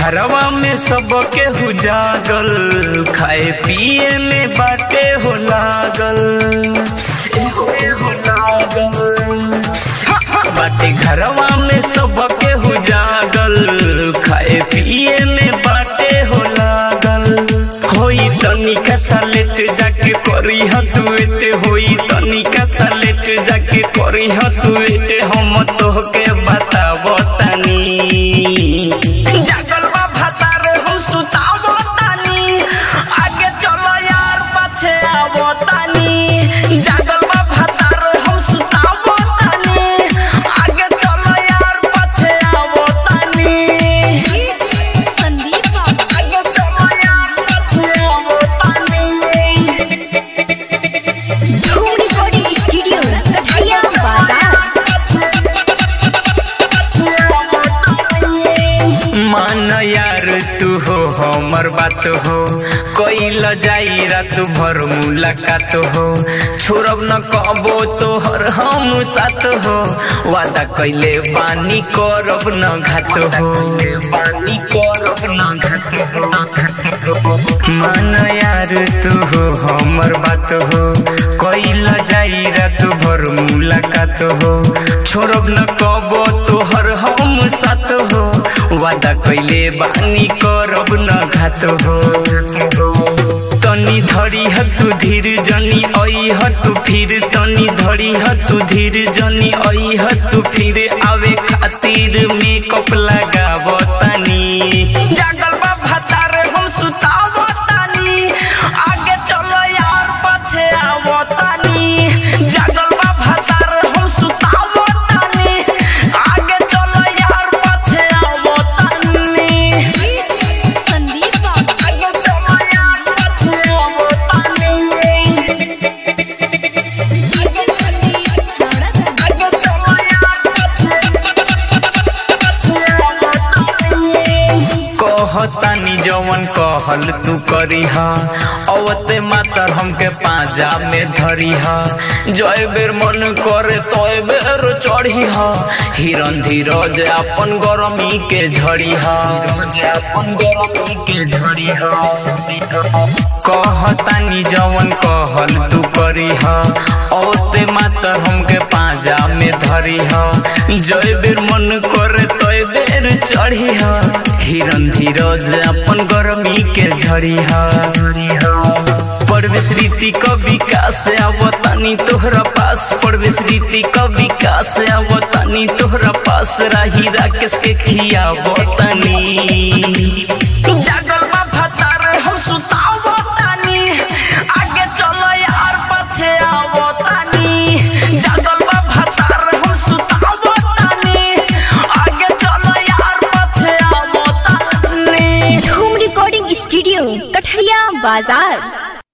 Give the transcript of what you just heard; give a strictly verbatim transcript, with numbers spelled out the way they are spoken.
घरवा में सबके हो जागल, खाए पिए में बाटे हो लागल, हो लागल बाटे घरवा में सबके हो जागल, खाए पिए में बाटे हो लागल। होई तनिका सालेट जाके करी हतुएते, होई तनिका सालेट जाके करी हतुएते, हम तोहके बतावो तानी जागल बा भतार हम सुतावो तानी, आगे चलो यार पाछे आवो तानी। जागल बा भतार हम सुतावो तानी, आगे चलो यार पाछे आवो तानी। संदीप आगे चलो यार पाछे आवो तानी। धूम रिकॉर्डिंग स्टूडियो कठरिया बाजार। मान यार तू हो हमर बात हो, कइल जाई रात भर मुलाकात हो, छोड़ब न कबो तोहर हम साथ हो, वादा कइले बानी करब न घात हो, बानी करब न घात हो। मान यार तू हो हमर बात हो, कइल जाई रात भर मुलाकात हो, छोड़ब न कबो तोहर हम साथ हो, वादा कइले बानी करब न घात हो। तनी धरी हतु धीर जनी आई हतु फिर, तनी धरी हतु धीर जनी आई हतु फिर, आवे खातिर मेकअप लगावो तानी। जागल बा भतार हम सुतावो तानी, आगे चलो यार पाछे आवो तानी। जागल बा भतार हम सुतावो तानी, आगे चलो यार पाछे आवो तानी। संदीप आगे चलो यार पाछे आवो तानी। आगे संदीप आगे चलो यार पाछे पाछे आवो तानी। कहतानी जवन कहल तू करीह, अवते मातर हमके पाजा में धरीह, जय बेर मन करे तय बेर चढ़ीह, हिरन धीरज अपन गरमी के झड़ीह, अपन गरमी के झड़ीह। कहतानी जवन कहल तू करीह, अवते मातर हमके पाजा में धरीह, जय बेर मन करे तय बेर चढ़ीह, हिरन धीरज अपन गरमी के झड़ीह। परवेश रीति का विकास आवतानी तोहरा पास, परवेश रीति का विकास आवतानी तोहरा पास, राही राकेश के खियावतानी। जागल बा भतार हम सुतावतानी, आगे चलो यार पाछे आवतानी। जागल बा भतार हम सुतावतानी, आगे चलो यार पाछे आवतानी। धूम रिकॉर्डिंग स्टूडियो कठरिया बाजार।